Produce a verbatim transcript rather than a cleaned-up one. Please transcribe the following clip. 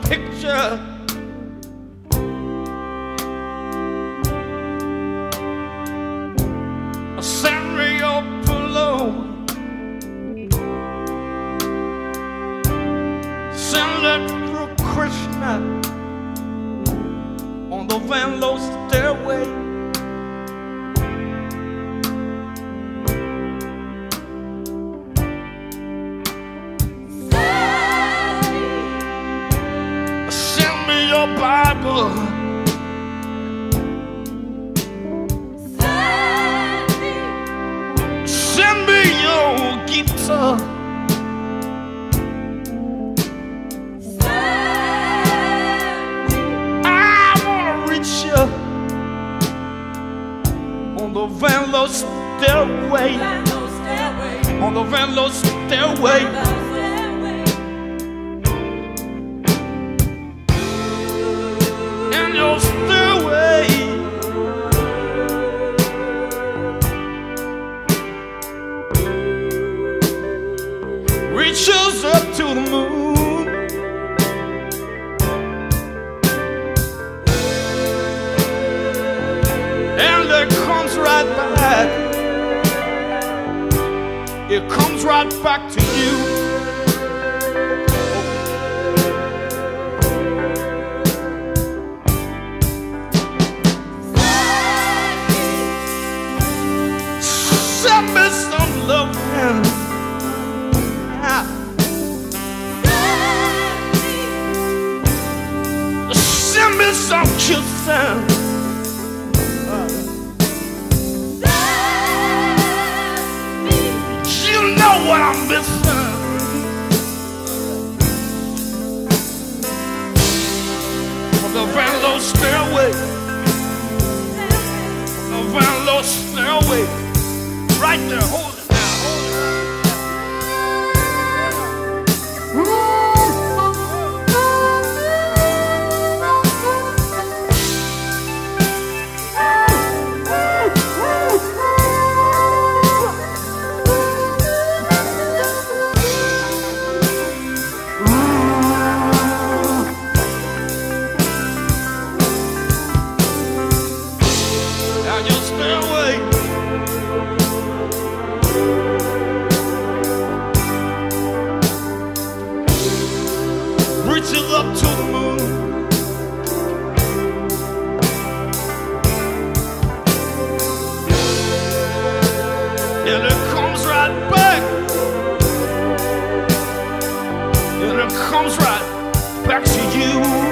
picture. Send me your pillow. Send it through Krishna on the Van Low stairway. Send me your Bible. Send me your guitar. I wanna reach you on the Van Low stairway. On the Van Low stairway. In your stairway. Reaches up to the moon. And it comes right back. It comes right back to you. Send me some loving. Send me some kissing. You know what I'm missing. On the Van Low stairway. On the Van Low stairway. Right there, hold it now, hold it. Reaches up to the moon. And it comes right back. And it comes right back to you.